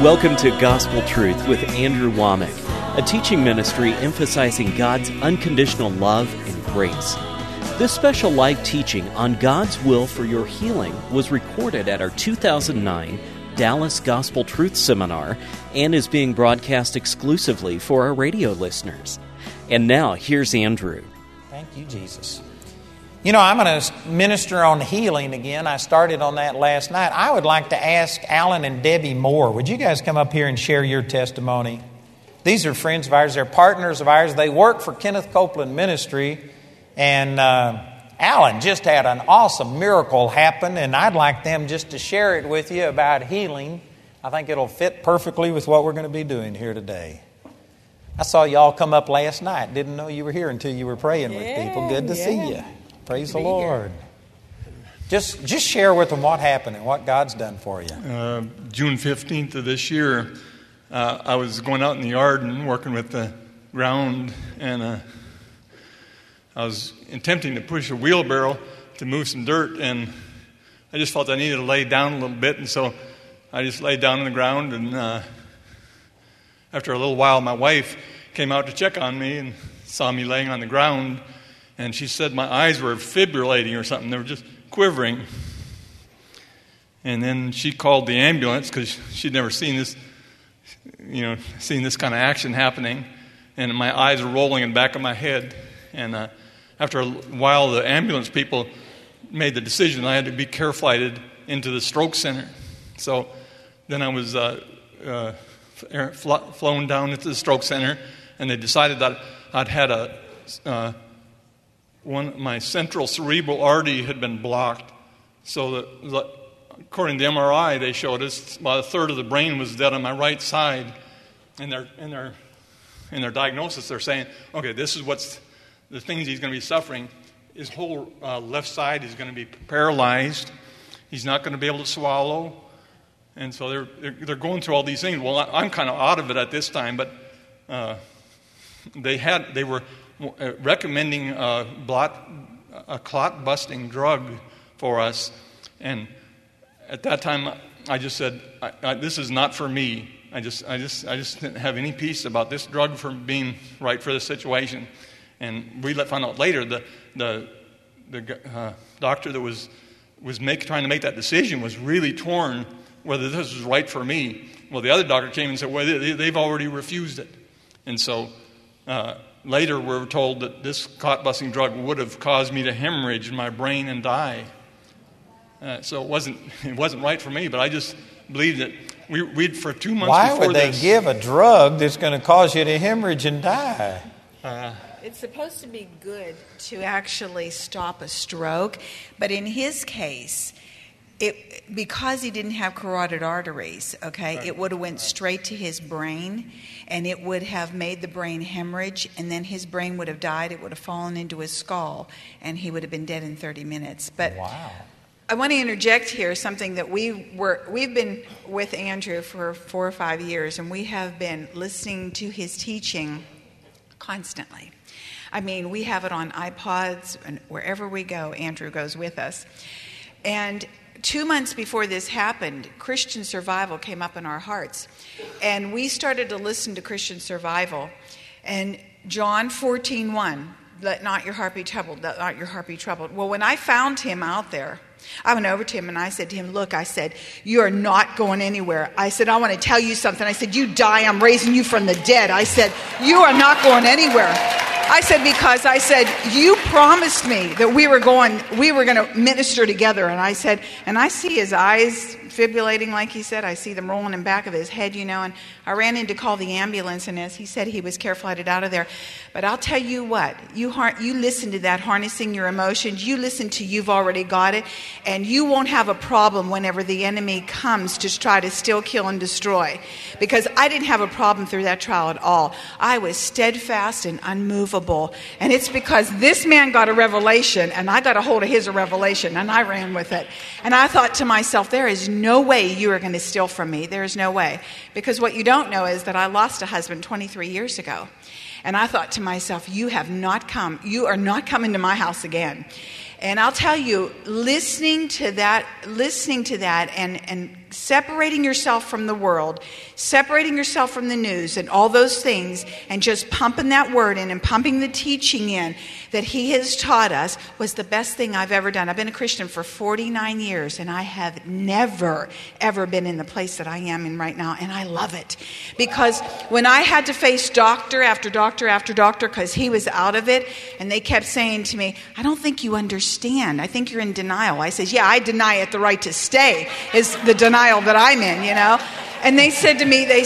Welcome to Gospel Truth with Andrew Womack, a teaching ministry emphasizing God's unconditional love and grace. This special live teaching on God's will for your healing was recorded at our 2009 Dallas Gospel Truth Seminar and is being broadcast exclusively for our radio listeners. And now, here's Andrew. Thank you, Jesus. You know, I'm going to minister on healing again. I started on that last night. I would like to ask Alan and Debbie Moore, would you guys come up here and share your testimony? These are friends of ours. They're partners of ours. They work for Kenneth Copeland Ministry. And Alan just had an awesome miracle happen, and I'd like them just to share it with you about healing. I think it'll fit perfectly with what we're going to be doing here today. I saw y'all come up last night. Didn't know you were here until you were praying with people. Good to see you. Praise the Lord. Just share with them what happened and what God's done for you. June 15th of this year, I was going out in the yard and working with the ground, and I was attempting to push a wheelbarrow to move some dirt, and I just felt I needed to lay down a little bit, and so I just laid down on the ground, and after a little while, my wife came out to check on me and saw me laying on the ground, and she said my eyes were fibrillating or something. They were just quivering. And then she called the ambulance because she'd never seen this kind of action happening, and my eyes were rolling in the back of my head. And after a while, the ambulance people made the decision I had to be care flighted into the stroke center. So then I was flown down into the stroke center, and they decided that I'd had my central cerebral artery had been blocked. So according to the MRI, they showed us about a third of the brain was dead on my right side. In their diagnosis, they're saying, okay, this is what's the things he's going to be suffering. His whole left side is going to be paralyzed. He's not going to be able to swallow. And so they're going through all these things. Well, I'm kind of out of it at this time, but they were recommending a clot-busting drug for us. And at that time, I just said, this is not for me. I just didn't have any peace about this drug for being right for the situation. And we found out later the doctor that was trying to make that decision was really torn whether this was right for me. Well, the other doctor came and said, well, they've already refused it. And so later we were told that this clot-busting drug would have caused me to hemorrhage in my brain and die. So it wasn't right for me, but I just believed that we'd for 2 months Why before would they give a drug that's going to cause you to hemorrhage and die? It's supposed to be good to actually stop a stroke, but in his case, because he didn't have carotid arteries, okay, right, it would have went straight to his brain, and it would have made the brain hemorrhage, and then his brain would have died. It would have fallen into his skull, and he would have been dead in 30 minutes. But wow. I want to interject here something that we've been with Andrew for 4 or 5 years, and we have been listening to his teaching constantly. I mean, we have it on iPods, and wherever we go, Andrew goes with us. And 2 months before this happened, Christian Survival came up in our hearts. And we started to listen to Christian Survival. And John 14:1, let not your heart be troubled, let not your heart be troubled. Well, when I found him out there, I went over to him and I said to him, look, I said, you are not going anywhere. I said, I want to tell you something. I said, you die, I'm raising you from the dead. I said, you are not going anywhere. I said, because I said, you promised me that we were going to minister together. And I said, and I see his eyes fibrillating, like he said. I see them rolling in the back of his head, and I ran in to call the ambulance. And as he said, he was care flighted out of there. But I'll tell you what, you listen to that, harnessing your emotions. You listen to you've already got it. And you won't have a problem whenever the enemy comes to try to steal, kill, and destroy. Because I didn't have a problem through that trial at all. I was steadfast and unmovable. And it's because this man got a revelation, and I got a hold of his revelation, and I ran with it. And I thought to myself, there is no way you are going to steal from me. There is no way. Because what you don't know is that I lost a husband 23 years ago. And I thought to myself, you are not coming to my house again. And I'll tell you, listening to that and separating yourself from the world, separating yourself from the news and all those things, and just pumping that word in and pumping the teaching in that he has taught us was the best thing I've ever done. I've been a Christian for 49 years, and I have never, ever been in the place that I am in right now, and I love it. Because when I had to face doctor after doctor after doctor, because he was out of it, and they kept saying to me, I don't think you understand. I think you're in denial. I said, yeah, I deny it. The right to stay is the denial that I'm in, you know. And they said to me,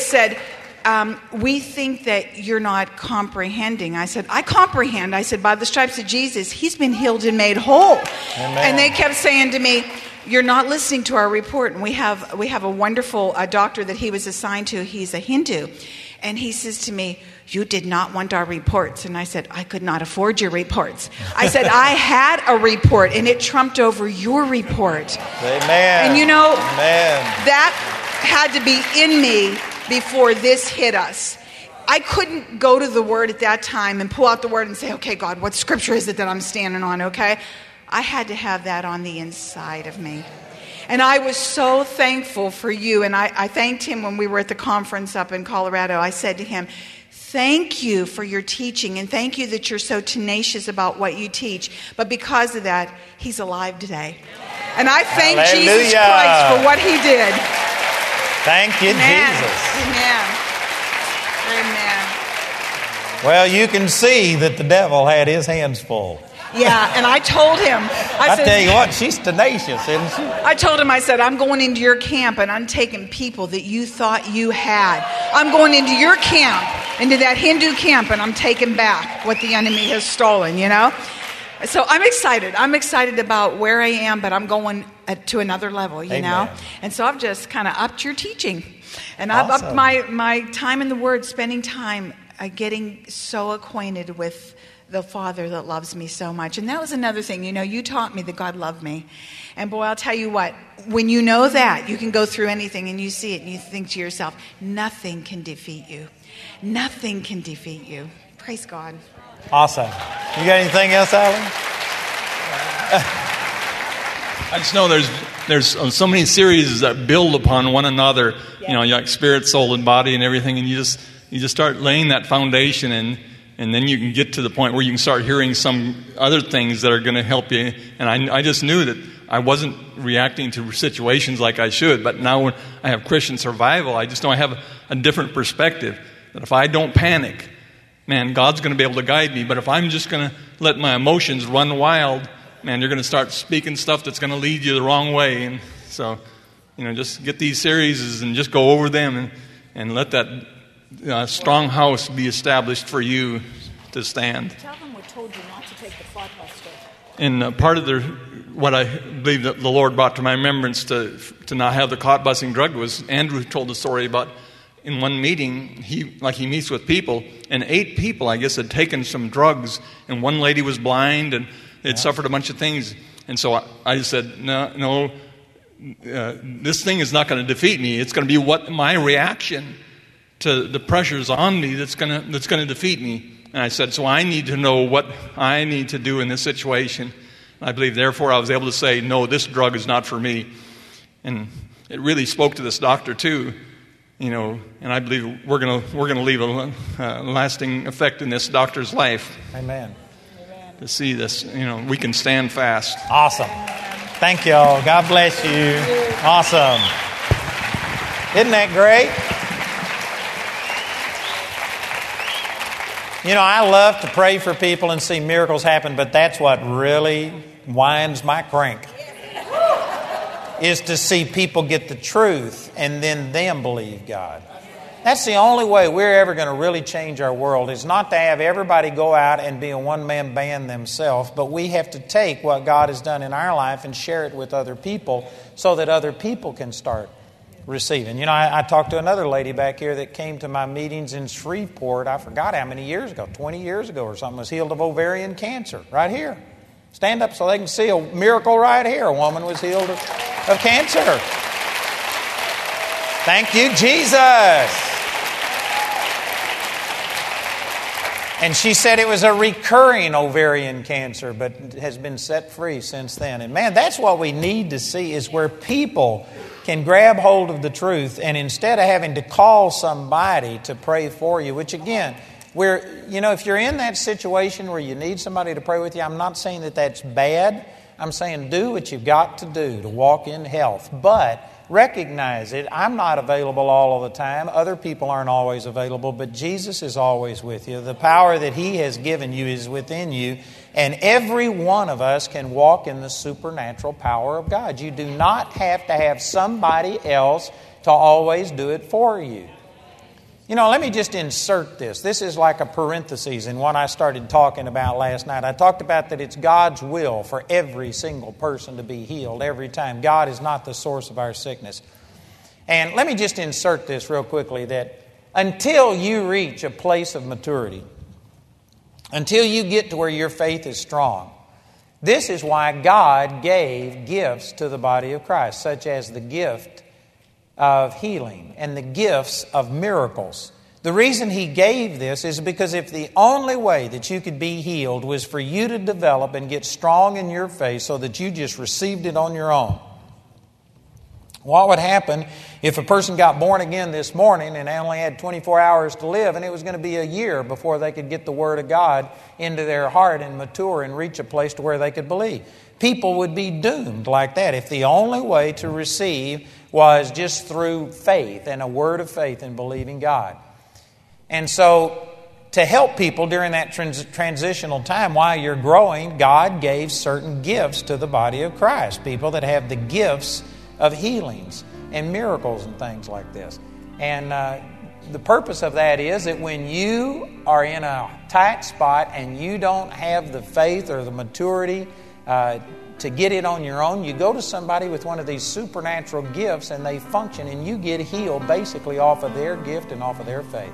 we think that you're not comprehending. I said, I comprehend. I said, by the stripes of Jesus, he's been healed and made whole. Amen. And they kept saying to me, you're not listening to our report. And we have a wonderful doctor that he was assigned to. He's a Hindu. And he says to me, you did not want our reports. And I said, I could not afford your reports. I said, I had a report, and it trumped over your report. Amen. And you know, Amen. that had to be in me before this hit us. I couldn't go to the Word at that time and pull out the Word and say, okay, God, what scripture is it that I'm standing on, okay? I had to have that on the inside of me. And I was so thankful for you. And I thanked him when we were at the conference up in Colorado. I said to him, thank you for your teaching, and thank you that you're so tenacious about what you teach. But because of that, he's alive today. And I thank Jesus Christ for what he did. Thank you, Amen. Jesus. Amen. Amen. Well, you can see that the devil had his hands full. Yeah, and I told him, I said, tell you what, she's tenacious, isn't she? I told him, I said, I'm going into your camp and I'm taking people that you thought you had. I'm going into your camp, into that Hindu camp, and I'm taking back what the enemy has stolen, you know? So I'm excited. I'm excited about where I am, but I'm going to another level, you know? And so I've just kind of upped your teaching. And I've upped my time in the Word, spending time getting so acquainted with the Father that loves me so much. And that was another thing. You know, you taught me that God loved me. And boy, I'll tell you what, when you know that, you can go through anything and you see it and you think to yourself, nothing can defeat you. Nothing can defeat you. Praise God. Awesome. You got anything else, Alan? I just know there's so many series that build upon one another. Yeah. You know, like spirit, soul, and body, and everything, and you just start laying that foundation, and then you can get to the point where you can start hearing some other things that are going to help you. And I just knew that I wasn't reacting to situations like I should. But now when I have Christian survival, I just know I have a different perspective. That if I don't panic, man, God's going to be able to guide me. But if I'm just going to let my emotions run wild, man, you're going to start speaking stuff that's going to lead you the wrong way. And so, you know, just get these series and just go over them and let that strong house be established for you to stand. Tell them we told you not to take the clot buster. And part of what I believe that the Lord brought to my remembrance to not have the clot busting drug was Andrew told the story about in one meeting, he meets with people, and 8 people, I guess, had taken some drugs, and one lady was blind, and they'd suffered a bunch of things. And so I said, no, this thing is not going to defeat me. It's going to be what my reaction to the pressures on me that's going to defeat me. And I said, so I need to know what I need to do in this situation. I believe, therefore, I was able to say, no, this drug is not for me. And it really spoke to this doctor too, you know. And I believe we're going to leave a lasting effect in this doctor's life. Amen. To see this, you know, we can stand fast. Awesome. Thank you all. God bless you. Awesome. Isn't that great? You know, I love to pray for people and see miracles happen, but that's what really winds my crank, is to see people get the truth and then them believe God. That's the only way we're ever going to really change our world, is not to have everybody go out and be a one-man band themselves, but we have to take what God has done in our life and share it with other people so that other people can start receiving. You know, I talked to another lady back here that came to my meetings in Shreveport, I forgot how many years ago, 20 years ago or something, was healed of ovarian cancer right here. Stand up so they can see a miracle right here. A woman was healed of cancer. Thank you, Jesus. And she said it was a recurring ovarian cancer, but has been set free since then. And man, that's what we need to see, is where people can grab hold of the truth, and instead of having to call somebody to pray for you, which again, if you're in that situation where you need somebody to pray with you, I'm not saying that that's bad. I'm saying do what you've got to do to walk in health. But recognize it. I'm not available all of the time. Other people aren't always available, but Jesus is always with you. The power that He has given you is within you, and every one of us can walk in the supernatural power of God. You do not have to have somebody else to always do it for you. Let me just insert this. This is like a parenthesis in what I started talking about last night. I talked about that it's God's will for every single person to be healed every time. God is not the source of our sickness. And let me just insert this real quickly, that until you reach a place of maturity, until you get to where your faith is strong, this is why God gave gifts to the body of Christ, such as the gift of healing and the gifts of miracles. The reason He gave this is because if the only way that you could be healed was for you to develop and get strong in your faith so that you just received it on your own, what would happen if a person got born again this morning and they only had 24 hours to live, and it was going to be a year before they could get the Word of God into their heart and mature and reach a place to where they could believe? People would be doomed like that if the only way to receive was just through faith and a word of faith in believing God. And so, to help people during that transitional time while you're growing, God gave certain gifts to the body of Christ. People that have the gifts of healings and miracles and things like this. And the purpose of that is that when you are in a tight spot and you don't have the faith or the maturity to get it on your own, you go to somebody with one of these supernatural gifts and they function, and you get healed basically off of their gift and off of their faith.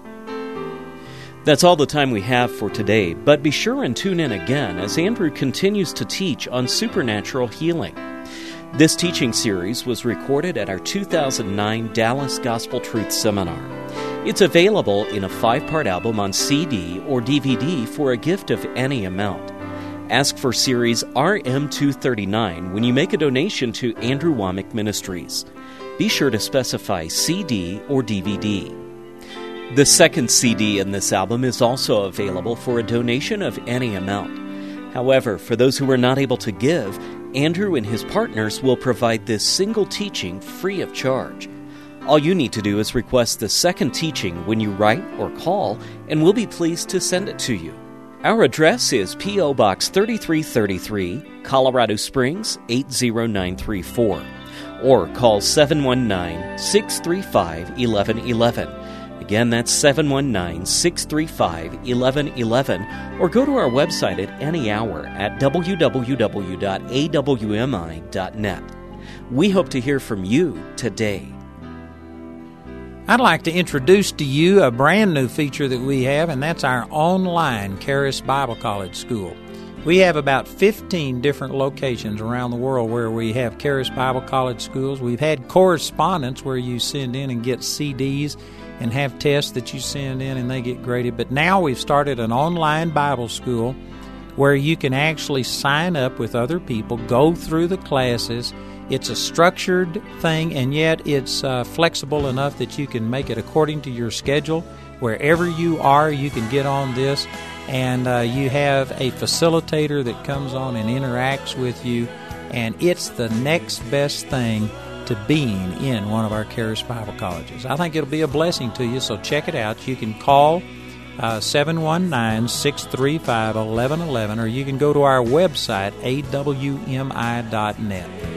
That's all the time we have for today, but be sure and tune in again as Andrew continues to teach on supernatural healing. This teaching series was recorded at our 2009 Dallas Gospel Truth Seminar. It's available in a 5-part album on CD or DVD for a gift of any amount. Ask for Series RM239 when you make a donation to Andrew Wommack Ministries. Be sure to specify CD or DVD. The second CD in this album is also available for a donation of any amount. However, for those who are not able to give, Andrew and his partners will provide this single teaching free of charge. All you need to do is request the second teaching when you write or call, and we'll be pleased to send it to you. Our address is P.O. Box 3333, Colorado Springs 80934, or call 719-635-1111. Again, that's 719-635-1111, or go to our website at any hour at www.awmi.net. We hope to hear from you today. I'd like to introduce to you a brand new feature that we have, and that's our online Charis Bible College School. We have about 15 different locations around the world where we have Charis Bible College schools. We've had correspondence where you send in and get CDs and have tests that you send in and they get graded. But now we've started an online Bible school where you can actually sign up with other people, go through the classes. It's a structured thing, and yet it's flexible enough that you can make it according to your schedule. Wherever you are, you can get on this, and you have a facilitator that comes on and interacts with you, and it's the next best thing to being in one of our Charis Bible Colleges. I think it'll be a blessing to you, so check it out. You can call 719-635-1111, or you can go to our website, awmi.net.